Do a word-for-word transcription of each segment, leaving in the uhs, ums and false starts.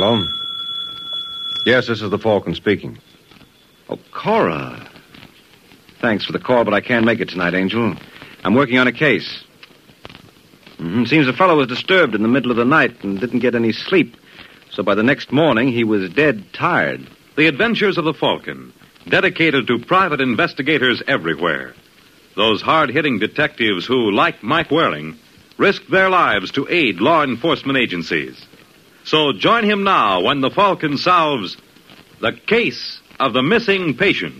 Hello? Yes, this is the Falcon speaking. Oh, Cora. Thanks for the call, but I can't make it tonight, Angel. I'm working on a case. Mm-hmm. Seems the fellow was disturbed in the middle of the night and didn't get any sleep. So by the next morning, he was dead tired. The Adventures of the Falcon, dedicated to private investigators everywhere. Those hard-hitting detectives who, like Mike Waring, risk their lives to aid law enforcement agencies. So join him now when the Falcon solves the case of the missing patient.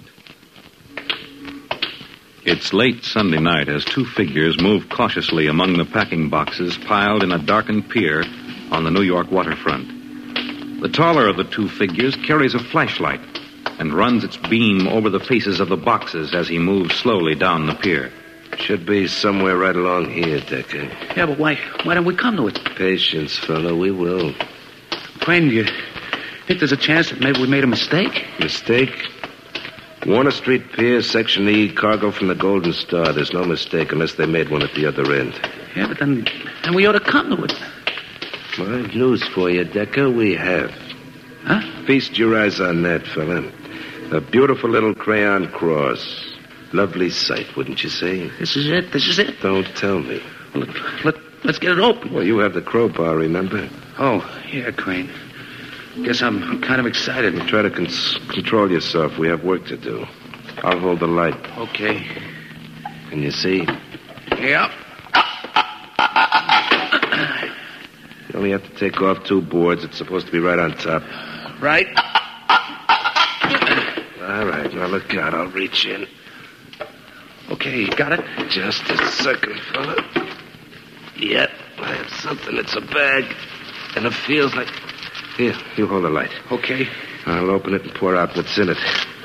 It's late Sunday night as two figures move cautiously among the packing boxes piled in a darkened pier on the New York waterfront. The taller of the two figures carries a flashlight and runs its beam over the faces of the boxes as he moves slowly down the pier. Should be somewhere right along here, Decker. Yeah, but why why don't we come to it? Patience, fella, we will. Crane, you think there's a chance that maybe we made a mistake? Mistake? Warner Street Pier, Section E, cargo from the Golden Star. There's no mistake unless they made one at the other end. Yeah, but then, then we ought to come to it. Well, I have news for you, Decker. We have. Huh? Feast your eyes on that, fella. A beautiful little crayon cross. Lovely sight, wouldn't you say? This is it? This is it? Don't tell me. Well, let, let, let's get it open. Well, you have the crowbar, remember? Oh, yeah, Crane. Guess I'm, I'm kind of excited. You try to cons- control yourself. We have work to do. I'll hold the light. Okay. Can you see? Yep. You only have to take off two boards. It's supposed to be right on top. Right. All right, now look out. I'll reach in. Okay, got it? Just a second, fella. Yep, I have something. It's a bag. And it feels like... Here, you hold the light. Okay. I'll open it and pour out what's in it.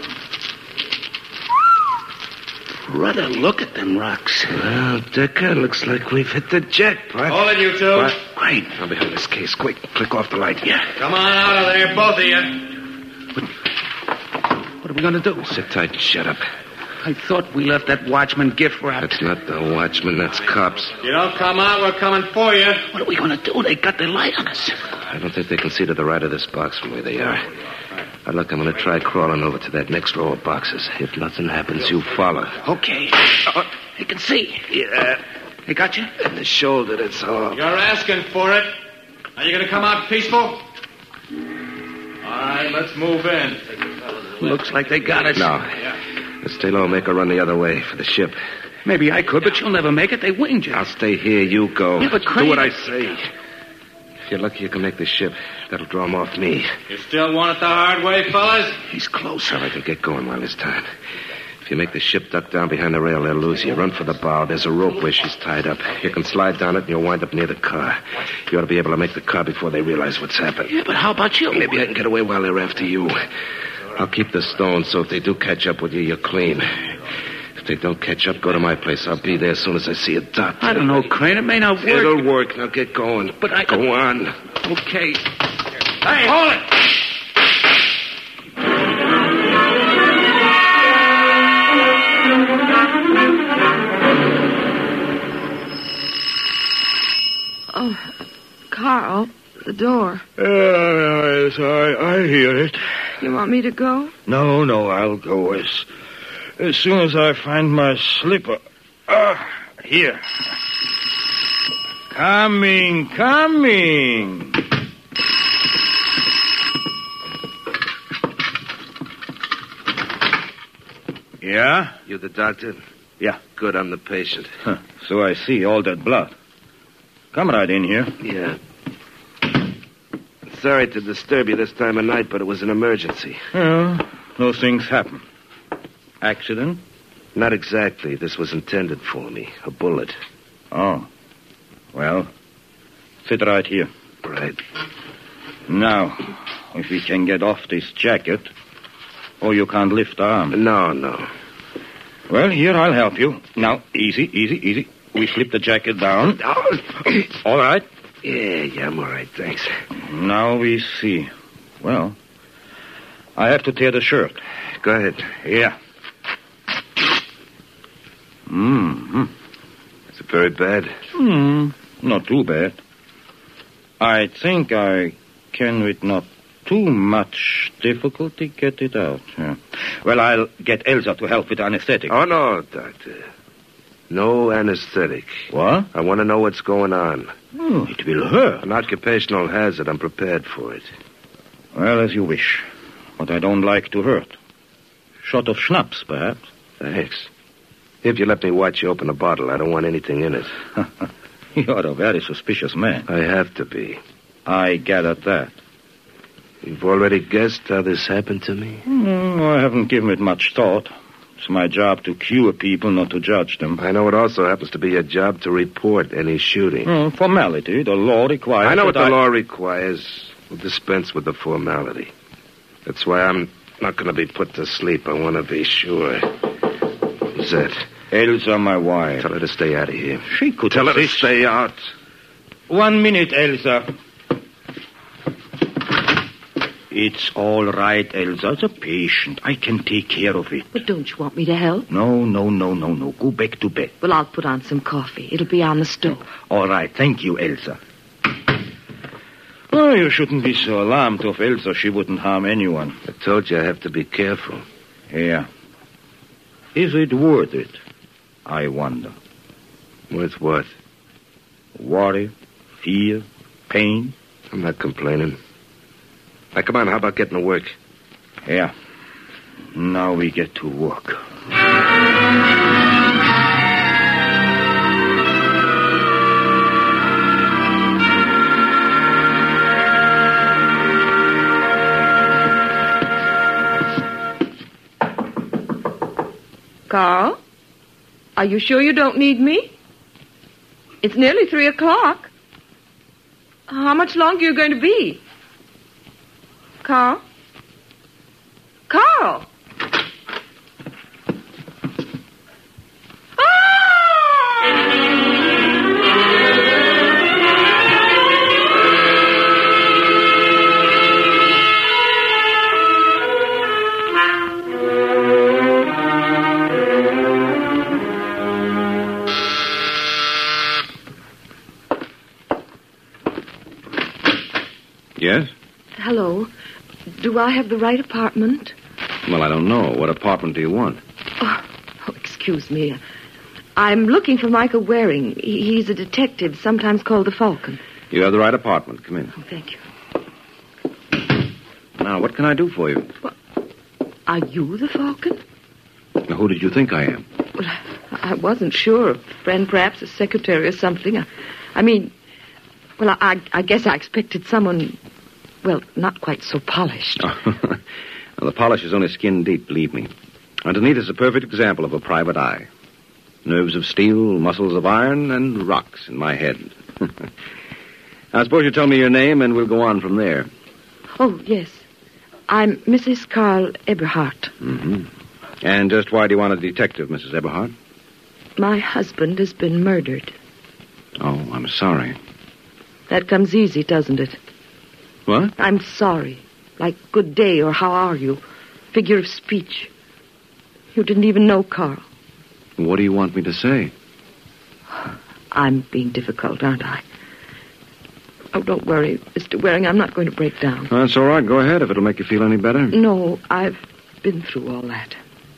Brother, look at them rocks. Well, Decker, looks like we've hit the jackpot. Hold it, you two. What? Great. Now behind this case. Quick, click off the light. Yeah. Come on out of there, both of you. What are we going to do? Sit tight and shut up. I thought we left that watchman gift wrapped. That's not the watchman. That's cops. You don't come out, we're coming for you. What are we going to do? They got their light on us. I don't think they can see to the right of this box from where they are. Now, look, I'm going to try crawling over to that next row of boxes. If nothing happens, you follow. Okay. Uh, they can see. Yeah. They got you? In the shoulder, that's all. You're asking for it. Are you going to come out peaceful? All right, let's move in. Looks like they got us. No. Let's stay low and make a run the other way for the ship. Maybe I could, but you'll never make it. They winged you. I'll stay here. You go. Yeah, but Crane... Do what I say. If you're lucky, you can make the ship. That'll draw them off me. You still want it the hard way, fellas? He's close. All right, then get going while there's time. If you make the ship duck down behind the rail, they'll lose you. Run for the bow. There's a rope where she's tied up. You can slide down it and you'll wind up near the car. You ought to be able to make the car before they realize what's happened. Yeah, but how about you? Maybe I can get away while they're after you. I'll keep the stone, so if they do catch up with you, you're clean. If they don't catch up, go to my place. I'll be there as soon as I see a doctor. I don't know, Crane. It may not work. It'll work. Now get going. But I... Go on. Okay. Hey, hold it! Oh, Carl, the door. Uh, yes, I, I hear it. You want me to go? No, no, I'll go as, as soon as I find my slipper. Ah, here. Coming, coming. Yeah? You the doctor? Yeah. Good, I'm the patient. Huh. So I see all that blood. Come right in here. Yeah. Sorry to disturb you this time of night, but it was an emergency. Well, those things happen. Accident? Not exactly. This was intended for me. A bullet. Oh. Well, sit right here. Right. Now, if we can get off this jacket, or you can't lift the arm. No, no. Well, here, I'll help you. Now, easy, easy, easy. We slip the jacket down. All right? Yeah, yeah, I'm all right, thanks. Now we see. Well, I have to tear the shirt. Go ahead. Yeah. Mm-hmm. Is it very bad? Hmm, not too bad. I think I can with not too much difficulty get it out. Yeah. Well, I'll get Elsa to help with anesthetic. Oh, no, Doctor. No anesthetic. What? I want to know what's going on. Oh, it will hurt. An occupational hazard. I'm prepared for it. Well, as you wish. But I don't like to hurt. Shot of schnapps, perhaps. Thanks. If you let me watch you open a bottle, I don't want anything in it. You're a very suspicious man. I have to be. I gathered that. You've already guessed how this happened to me? Mm, I haven't given it much thought. It's my job to cure people, not to judge them. I know it also happens to be your job to report any shooting. Mm, formality. The law requires... I know what the I... law requires. We'll dispense with the formality. That's why I'm not going to be put to sleep. I want to be sure. Who's that? Elsa, my wife. Tell her to stay out of here. She could Tell her to assist. stay out. One minute, Elsa. It's all right, Elsa. It's a patient. I can take care of it. But don't you want me to help? No, no, no, no, no. Go back to bed. Well, I'll put on some coffee. It'll be on the stove. All right. Thank you, Elsa. Oh, you shouldn't be so alarmed of Elsa. She wouldn't harm anyone. I told you I have to be careful. Yeah. Is it worth it? I wonder. Worth what? Worry, fear, pain. I'm not complaining. Now, come on, how about getting to work? Yeah. Now we get to work. Carl? Are you sure you don't need me? It's nearly three o'clock. How much longer are you going to be? Carl? Carl! Yes? Hello. Do I have the right apartment? Well, I don't know. What apartment do you want? Oh, oh, excuse me. I'm looking for Michael Waring. He- He's a detective, sometimes called the Falcon. You have the right apartment. Come in. Oh, thank you. Now, what can I do for you? Are you the Falcon? Now, who did you think I am? Well, I wasn't sure. A friend, perhaps a secretary or something. I, I mean, well, I, I guess I expected someone, well, not quite so polished. Well, the polish is only skin deep, believe me. Underneath is a perfect example of a private eye. Nerves of steel, muscles of iron, and rocks in my head. Now, suppose you tell me your name, and we'll go on from there. Oh, yes. I'm Missus Carl Eberhardt. Mm-hmm. And just why do you want a detective, Missus Eberhardt? My husband has been murdered. Oh, I'm sorry. That comes easy, doesn't it? What? I'm sorry. Like good day or how are you? Figure of speech. You didn't even know Carl. What do you want me to say? I'm being difficult, aren't I? Oh, don't worry, Mister Waring. I'm not going to break down. That's all right. Go ahead if it'll make you feel any better. No, I've been through all that.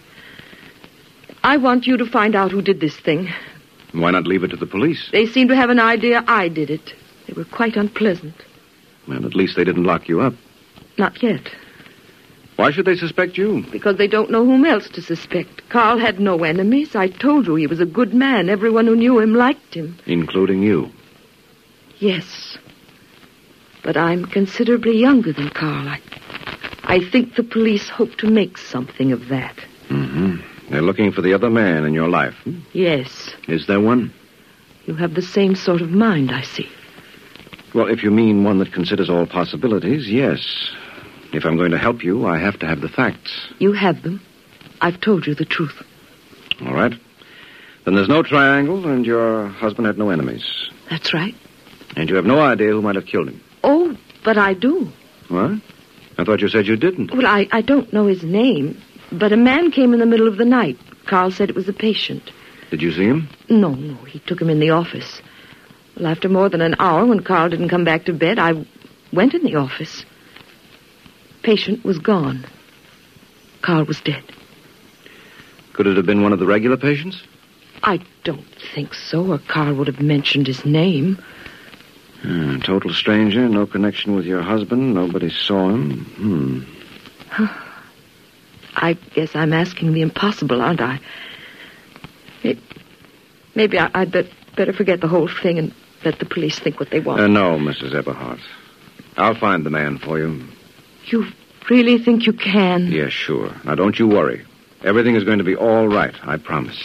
I want you to find out who did this thing. Why not leave it to the police? They seem to have an idea I did it. They were quite unpleasant. Well, at least they didn't lock you up. Not yet, Why should they suspect you? because they don't know whom else to suspect. Carl had no enemies. I told you he was a good man. Everyone who knew him liked him. Including you. Yes. But I'm considerably younger than Carl. I, I think the police hope to make something of that. Mm-hmm. They're looking for the other man in your life. Hmm? Yes. Is there one? You have the same sort of mind, I see. Well, if you mean one that considers all possibilities, yes. If I'm going to help you, I have to have the facts. You have them. I've told you the truth. All right. Then there's no triangle, and your husband had no enemies. That's right. And you have no idea who might have killed him. Oh, but I do. What? I thought you said you didn't. Well, I, I don't know his name, but a man came in the middle of the night. Carl said it was a patient. Did you see him? No, no, he took him in the office. Well, after more than an hour, when Carl didn't come back to bed, I, went in the office. Patient was gone. Carl was dead. Could it have been one of the regular patients? I don't think so, or Carl would have mentioned his name. Hmm, total stranger, no connection with your husband, nobody saw him. Hmm. I guess I'm asking the impossible, aren't I? It, maybe I, I'd bet, better forget the whole thing and let the police think what they want. Uh, no, Missus Eberhardt. I'll find the man for you. You really think you can? Yes, sure. Now, don't you worry. Everything is going to be all right, I promise.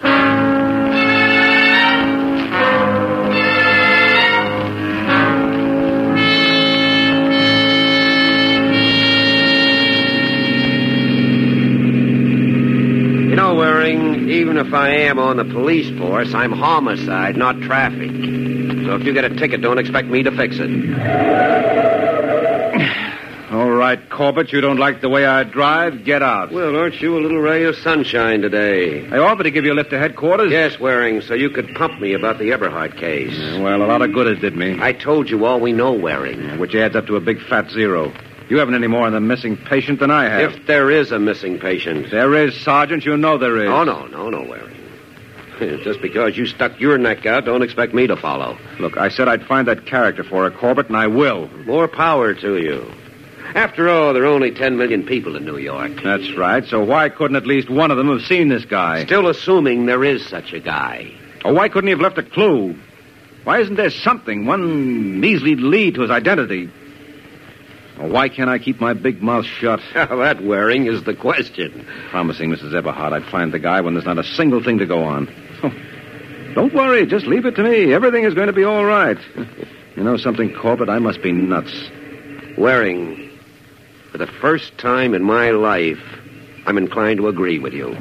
You know, Waring, even if I am on the police force, I'm homicide, not traffic. So if you get a ticket, don't expect me to fix it. All right, Corbett, you don't like the way I drive? Get out. Well, aren't you a little ray of sunshine today? I offered to give you a lift to headquarters. Yes, Waring, so you could pump me about the Eberhardt case. Yeah, well, a lot of good it did me. I told you all we know, Waring. Yeah, which adds up to a big fat zero. You haven't any more on the missing patient than I have. If there is a missing patient. There is, Sergeant. You know there is. Oh, no, no, no, Waring. Just because you stuck your neck out, don't expect me to follow. Look, I said I'd find that character for her, Corbett, and I will. More power to you. After all, there are only ten million people in New York. That's right. So why couldn't at least one of them have seen this guy? Still assuming there is such a guy. Or why couldn't he have left a clue? Why isn't there something, one measly lead to his identity? Or why can't I keep my big mouth shut? That, Waring, is the question. Promising Missus Eberhardt I'd find the guy when there's not a single thing to go on. Oh, don't worry. Just leave it to me. Everything is going to be all right. You know something, Corbett? I must be nuts. Waring, for the first time in my life, I'm inclined to agree with you.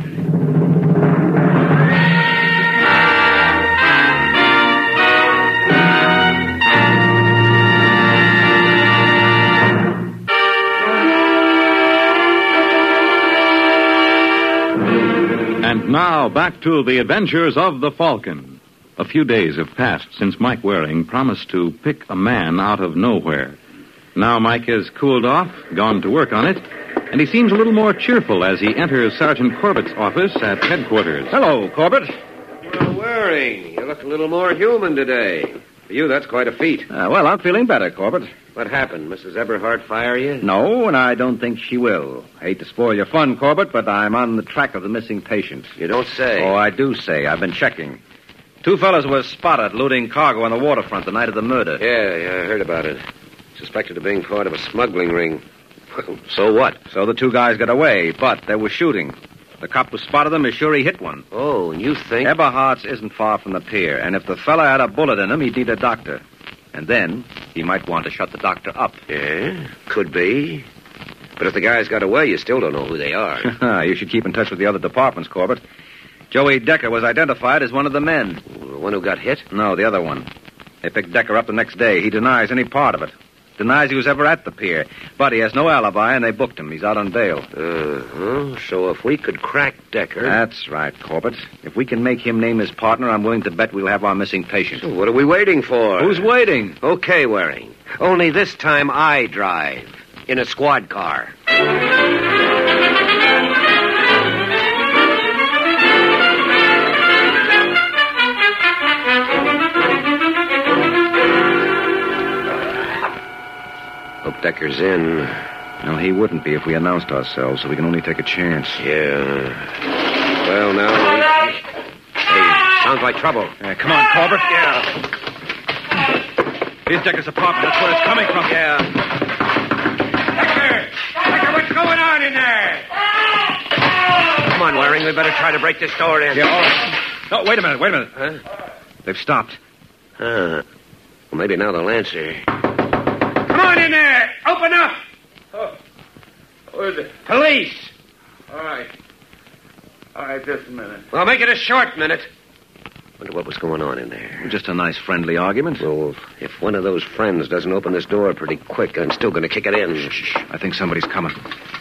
And now, back to the adventures of the Falcon. A few days have passed since Mike Waring promised to pick a man out of nowhere. Now Mike has cooled off, gone to work on it, and he seems a little more cheerful as he enters Sergeant Corbett's office at headquarters. Hello, Corbett. Well, Waring, you look a little more human today. For you, that's quite a feat. Uh, well, I'm feeling better, Corbett. What happened? Missus Eberhardt fire you? No, and I don't think she will. I hate to spoil your fun, Corbett, but I'm on the track of the missing patient. You don't say. Oh, I do say. I've been checking. Two fellas were spotted looting cargo on the waterfront the night of the murder. Yeah, yeah, I heard about it. Suspected of being part of a smuggling ring. So what? So the two guys got away, but they were shooting. The cop who spotted them is sure he hit one. Oh, and you think... Eberhardt's isn't far from the pier, and if the fella had a bullet in him, he'd need a doctor. And then he might want to shut the doctor up. Yeah, could be. But if the guys got away, you still don't know who they are. You should keep in touch with the other departments, Corbett. Joey Decker was identified as one of the men. The one who got hit? No, the other one. They picked Decker up the next day. He denies any part of it. Denies he was ever at the pier. But he has no alibi, and they booked him. He's out on bail. Uh-huh. So if we could crack Decker... That's right, Corbett. If we can make him name his partner, I'm willing to bet we'll have our missing patient. So what are we waiting for? Who's waiting? Okay, Waring. Only this time I drive. In a squad car. Hope Decker's in. No, he wouldn't be if we announced ourselves, so we can only take a chance. Yeah. Well, now... We... Hey, sounds like trouble. Uh, come on, Corbett. Yeah. Here's Decker's apartment. That's where it's coming from. Yeah. Decker! Decker, what's going on in there? Come on, Waring. We better try to break this door in. Yeah, all right. No, wait a minute, wait a minute. Huh? They've stopped. Huh. Well, maybe now they'll answer. Come on in there! Open up! Oh. Who is it? Police! All right. All right, just a minute. Well, make it a short minute. Wonder what was going on in there. Just a nice friendly argument. Well, if one of those friends doesn't open this door pretty quick, I'm still going to kick it in. Shh, shh, shh. I think somebody's coming.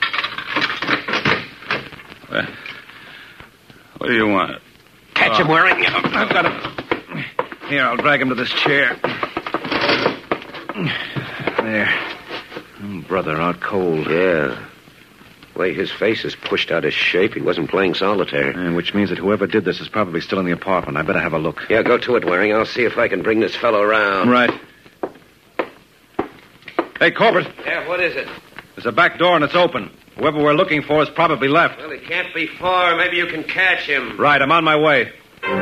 Well, what do you want? Catch him, Waring. I've got him. Here, I'll drag him to this chair. There. Oh, brother, out cold. Yeah. The way his face is pushed out of shape, he wasn't playing solitaire. And which means that whoever did this is probably still in the apartment. I better have a look. Yeah, go to it, Waring. I'll see if I can bring this fellow around. Right. Hey, Corbett. Yeah, what is it? There's a back door and it's open. Whoever we're looking for has probably left. Well, he can't be far. Maybe you can catch him. Right, I'm on my way.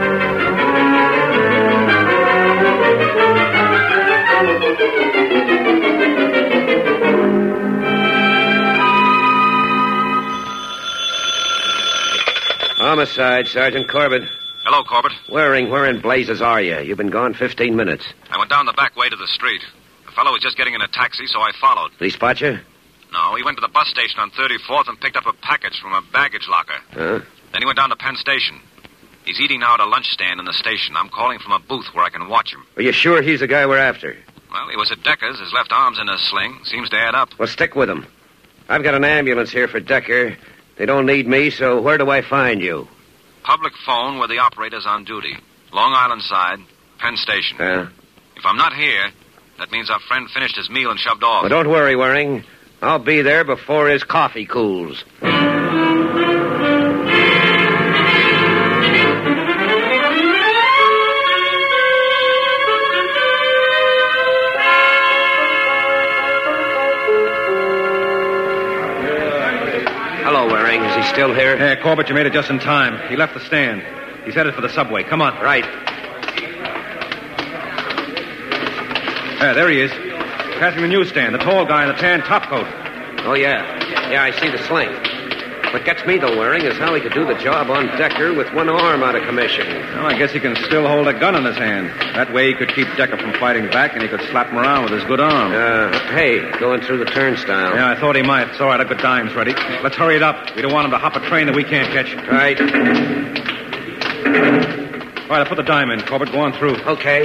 Homicide, Sergeant Corbett. Hello, Corbett. Waring, where in blazes are you? You've been gone fifteen minutes. I went down the back way to the street. The fellow was just getting in a taxi, so I followed. Did he spot you? No, he went to the bus station on thirty-fourth and picked up a package from a baggage locker. Huh? Then he went down to Penn Station. He's eating now at a lunch stand in the station. I'm calling from a booth where I can watch him. Are you sure he's the guy we're after? Well, he was at Decker's. His left arm's in a sling. Seems to add up. Well, stick with him. I've got an ambulance here for Decker. They don't need me, so where do I find you? Public phone where the operator's on duty. Long Island side, Penn Station. Huh? If I'm not here, that means our friend finished his meal and shoved off. Well, don't worry, Waring. I'll be there before his coffee cools. Hello, Waring. Is he still here? Hey, Corbett, you made it just in time. He left the stand. He's headed for the subway. Come on. Right. Yeah, there he is. Passing the newsstand. The tall guy in the tan topcoat. Oh, yeah. Yeah, I see the sling. What gets me, though, Waring, is how he could do the job on Decker with one arm out of commission. Well, I guess he can still hold a gun in his hand. That way he could keep Decker from fighting back, and he could slap him around with his good arm. Uh, hey, going through the turnstile. Yeah, I thought he might. It's all right. I've got dimes ready. Let's hurry it up. We don't want him to hop a train that we can't catch. Right. All right, I'll put the dime in, Corbett. Go on through. Okay.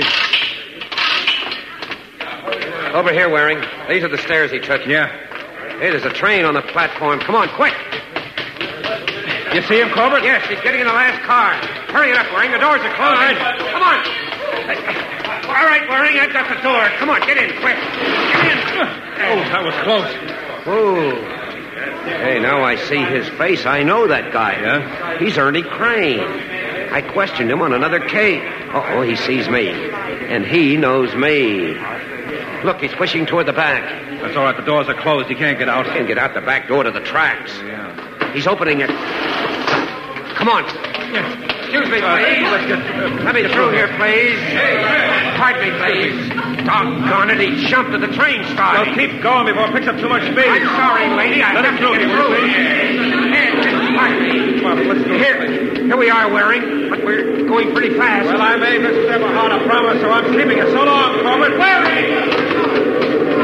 Over here, Waring. These are the stairs he took. Yeah. Hey, there's a train on the platform. Come on, quick. You see him, Corbett? Yes, he's getting in the last car. Hurry it up, Waring. The doors are closed. All right. Come on. All right, Waring, I've got the door. Come on, get in, quick. Get in. Oh, that was close. Oh. Hey, now I see his face. I know that guy. Yeah? He's Ernie Crane. I questioned him on another case. Uh-oh, he sees me. And he knows me. Look, he's pushing toward the back. That's all right. The doors are closed. He can't get out. He can get out the back door to the tracks. Yeah. He's opening it. Come on. Excuse me, please. Let me through here, please. Pardon me, please. Doggone it, he jumped to the train start. Well, keep going before it picks up too much speed. I'm sorry, lady. I Let have him to through. get through. Here, pardon me. Come on, let's go. Here, here we are, Waring, but we're going pretty fast. Well, I made Mister Eberhard a promise, so I'm keeping it. So long, Corbett. Waring!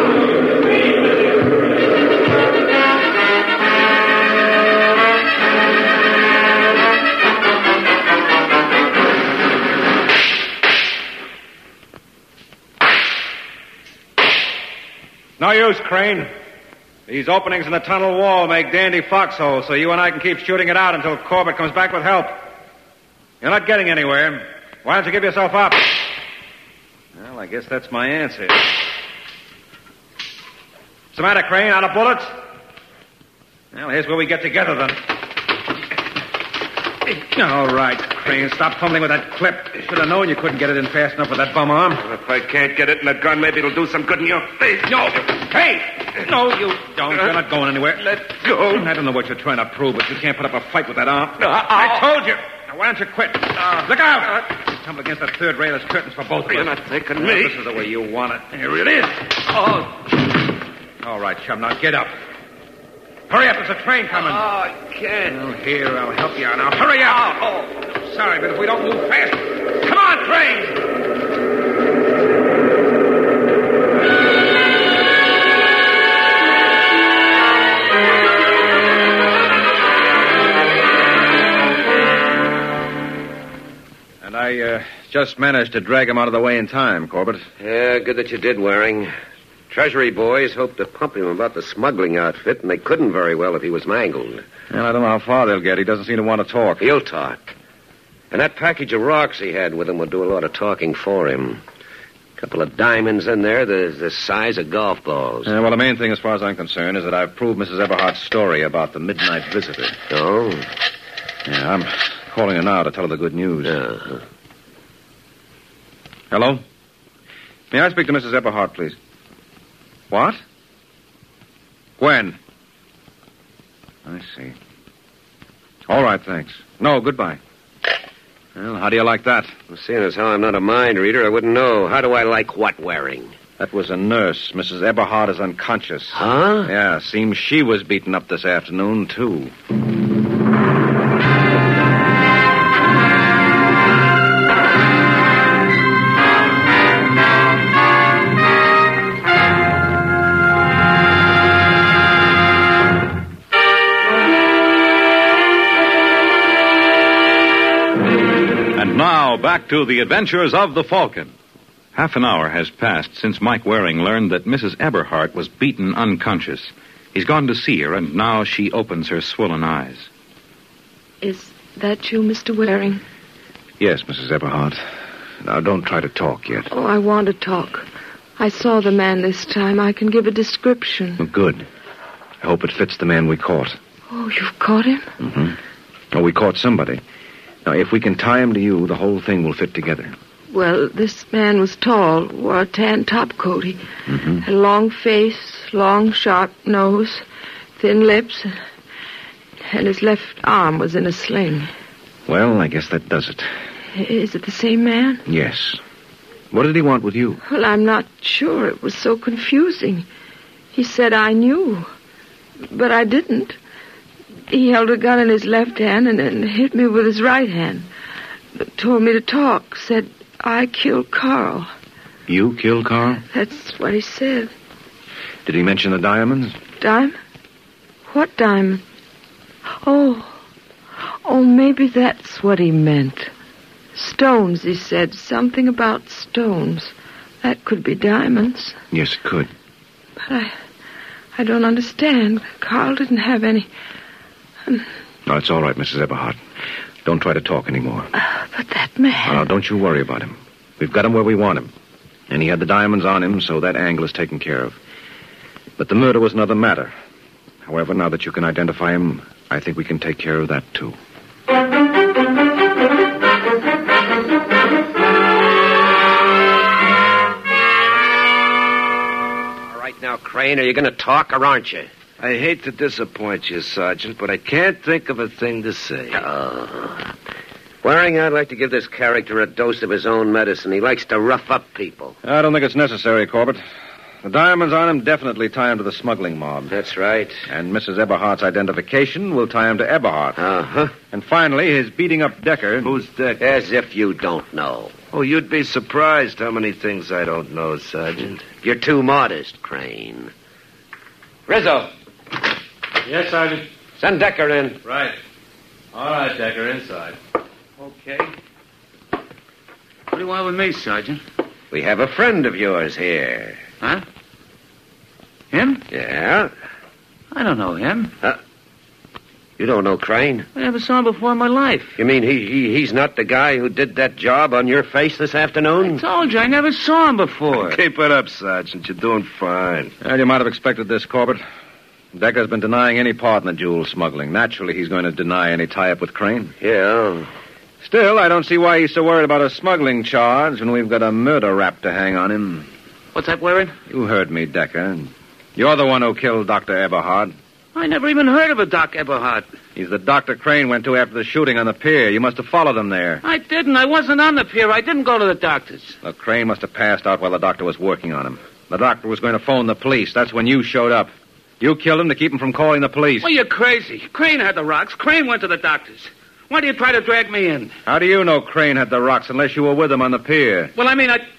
No use, Crane. These openings in the tunnel wall make dandy foxholes, so you and I can keep shooting it out until Corbett comes back with help. You're not getting anywhere. Why don't you give yourself up? Well, I guess that's my answer. What's the matter, Crane? Out of bullets? Well, here's where we get together, then. All right, Crane, stop fumbling with that clip. Should have known you couldn't get it in fast enough with that bum arm. If I can't get it in a gun, maybe it'll do some good in your face. No! Hey! No, you don't. You're not going anywhere. Let go. I don't know what you're trying to prove, but you can't put up a fight with that arm. No, I told you. Now, why don't you quit? Look out! You tumble against that third rail. There's curtains for both of us. You're not taking Well, me. This is the way you want it. Here it is. Oh. All right, chum. Now get up. Hurry up. There's a train coming. Oh, I can't. Oh, here, I'll help you out. Now, hurry up. Oh, sorry, but if we don't move fast... Come on, train! And I uh, just managed to drag him out of the way in time, Corbett. Yeah, good that you did, Waring. Treasury boys hoped to pump him about the smuggling outfit, and they couldn't very well if he was mangled. Well, I don't know how far they'll get. He doesn't seem to want to talk. He'll talk. And that package of rocks he had with him will do a lot of talking for him. Couple of diamonds in there the, the size of golf balls. Uh, well, the main thing, as far as I'm concerned, is that I've proved Missus Eberhardt's story about the midnight visitor. Oh? Yeah, I'm calling her now to tell her the good news. Uh-huh. Hello? May I speak to Missus Eberhardt, please? What? When? I see. All right, thanks. No, goodbye. Well, how do you like that? Well, seeing as how I'm not a mind reader, I wouldn't know. How do I like what wearing? That was a nurse. Missus Eberhardt is unconscious. Huh? Yeah, seems she was beaten up this afternoon, too. Now, back to the adventures of the Falcon. Half an hour has passed since Mike Waring learned that Missus Eberhardt was beaten unconscious. He's gone to see her, and now she opens her swollen eyes. Is that you, Mister Waring? Yes, Missus Eberhardt. Now, don't try to talk yet. Oh, I want to talk. I saw the man this time. I can give a description. Well, good. I hope it fits the man we caught. Oh, you've caught him? Mm-hmm. Oh, we caught somebody. Now, if we can tie him to you, the whole thing will fit together. Well, this man was tall, wore a tan topcoat. He mm-hmm. had a long face, long, sharp nose, thin lips, and his left arm was in a sling. Well, I guess that does it. Is it the same man? Yes. What did he want with you? Well, I'm not sure. It was so confusing. He said I knew, but I didn't. He held a gun in his left hand and then hit me with his right hand. Told me to talk. Said, I killed Carl. You killed Carl? That's what he said. Did he mention the diamonds? Diamond? What diamond? Oh. Oh, maybe that's what he meant. Stones, he said. Something about stones. That could be diamonds. Yes, it could. But I... I don't understand. Carl didn't have any... No, it's all right, Missus Eberhardt. Don't try to talk anymore. Uh, but that man... Oh, don't you worry about him. We've got him where we want him. And he had the diamonds on him, so that angle is taken care of. But the murder was another matter. However, now that you can identify him, I think we can take care of that, too. All right, now, Crane, are you going to talk or aren't you? I hate to disappoint you, Sergeant, but I can't think of a thing to say. Oh. Waring, I'd like to give this character a dose of his own medicine. He likes to rough up people. I don't think it's necessary, Corbett. The diamonds on him definitely tie him to the smuggling mob. That's right. And Missus Eberhardt's identification will tie him to Eberhardt. Uh-huh. And finally, his beating up Decker... Who's Decker? As if you don't know. Oh, you'd be surprised how many things I don't know, Sergeant. You're too modest, Crane. Rizzo. Yes, Sergeant. Send Decker in. Right. All right, Decker, inside. Okay. What do you want with me, Sergeant? We have a friend of yours here. Huh? Him? Yeah? I don't know him. Uh, you don't know Crane? I never saw him before in my life. You mean he, he he's not the guy who did that job on your face this afternoon? I told you, I never saw him before. Keep it up, Sergeant. You're doing fine. Well, you might have expected this, Corbett. Decker's been denying any part in the jewel smuggling. Naturally, he's going to deny any tie-up with Crane. Yeah. Still, I don't see why he's so worried about a smuggling charge when we've got a murder rap to hang on him. What's that, Waring? You heard me, Decker. You're the one who killed Doctor Eberhard. I never even heard of a Doc Eberhard. He's the Doctor Crane went to after the shooting on the pier. You must have followed him there. I didn't. I wasn't on the pier. I didn't go to the doctor's. Well, Crane must have passed out while the doctor was working on him. The doctor was going to phone the police. That's when you showed up. You killed him to keep him from calling the police. Well, you're crazy. Crane had the rocks. Crane went to the doctor's. Why do you try to drag me in? How do you know Crane had the rocks unless you were with him on the pier? Well, I mean, I...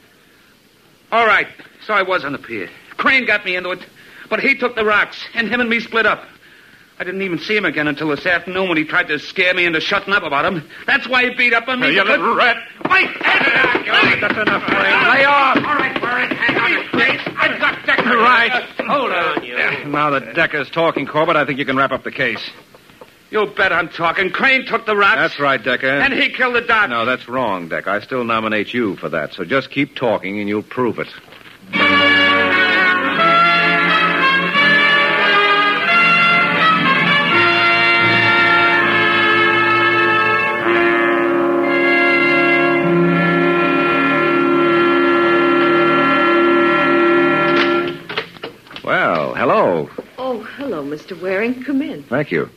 All right. So I was on the pier. Crane got me into it, but he took the rocks, and him and me split up. I didn't even see him again until this afternoon when he tried to scare me into shutting up about him. That's why he beat up on me. Hey, you little rat. Wait! That's enough, Crane. Lay off! All right, Warren. Hang on, Crane. I've got Decker. Right. Hold on, you. Now that Decker's talking, Corbett, I think you can wrap up the case. You bet I'm talking. Crane took the rocks. That's right, Decker. And he killed the doc. No, that's wrong, Deck. I still nominate you for that. So just keep talking and you'll prove it. Well, hello. Oh, hello, Mister Waring. Come in. Thank you.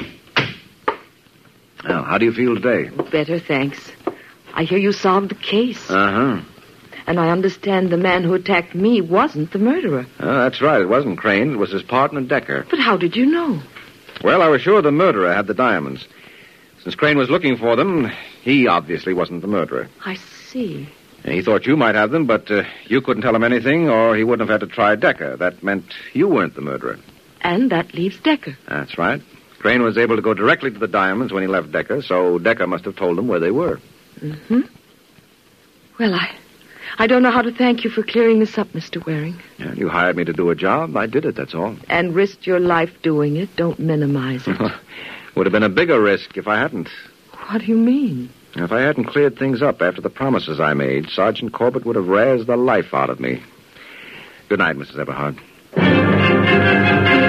Now, how do you feel today? Better, thanks. I hear you solved the case. Uh-huh. And I understand the man who attacked me wasn't the murderer. Oh, that's right. It wasn't Crane. It was his partner, Decker. But how did you know? Well, I was sure the murderer had the diamonds. Since Crane was looking for them, he obviously wasn't the murderer. I see. He thought you might have them, but uh, you couldn't tell him anything, or he wouldn't have had to try Decker. That meant you weren't the murderer. And that leaves Decker. That's right. Crane was able to go directly to the diamonds when he left Decker, so Decker must have told him where they were. Mm-hmm. Well, I... I don't know how to thank you for clearing this up, Mister Waring. Yeah, you hired me to do a job. I did it, that's all. And risked your life doing it. Don't minimize it. Would have been a bigger risk if I hadn't. What do you mean? If I hadn't cleared things up after the promises I made, Sergeant Corbett would have razzed the life out of me. Good night, Missus Eberhard.